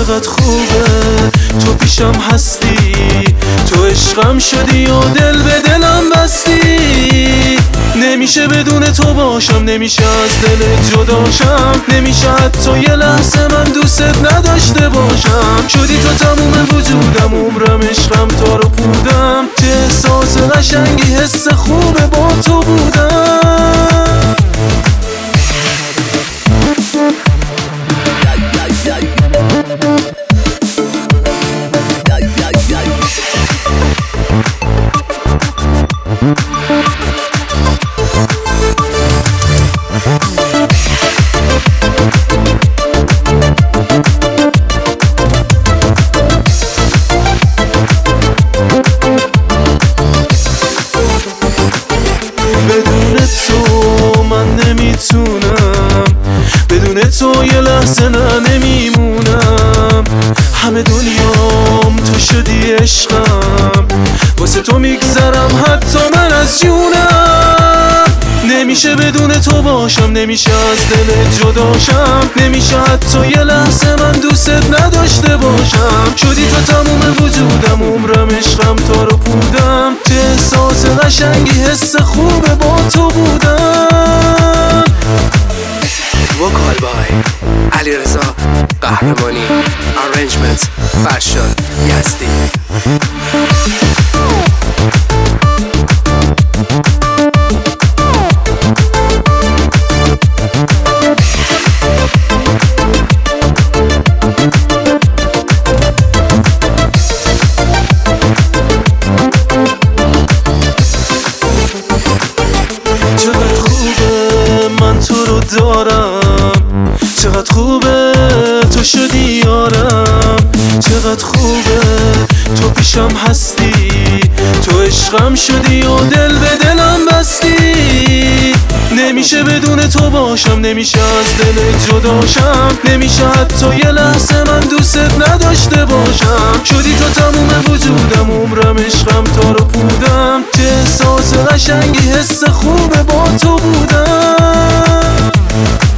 چقدر خوبه تو پیشم هستی، تو عشقم شدی و دل به دلم بستی. نمیشه بدون تو باشم، نمیشه از دلت جداشم، نمیشه حتی یه لحظه من دوست نداشته باشم. شدی تو تموم وجودم، عمرم، عشقم، تار و پودم. چه احساس قشنگی، حس خوبه با تو بودم. بدون تو من نمیتونم، بدون تو یه لحظه نمیمونم. همه دنیام تو شدی عشقم، واسه تو میگذرم حتی من از جونم. نمیشه بدون تو باشم، نمیشه از دلت جداشم، نمیشه حتی یه لحظه من دوست نداشته باشم. شدی تو تموم وجودم، عمرم، عشقم، تار و پودم. چه احساس قشنگی، حس خوبه با تو بودم. وکال بای علیرضا قهرمانی، آرنجمنت فرشاد یزدی. چقدر خوبه من تو رو دارم، چقدر خوبه تو شدی یارم. چقدر خوبه تو پیشم هستی، تو عشقم شدی و دل به دلم بستی. نمیشه بدون تو باشم، نمیشه از دلت جداشم، نمیشه حتی یه لحظه من دوست نداشته باشم. شدی تو تموم وجودم، عمرم، عشقم، تار و پودم. چه احساس قشنگی، حس خوبه با تو بودم.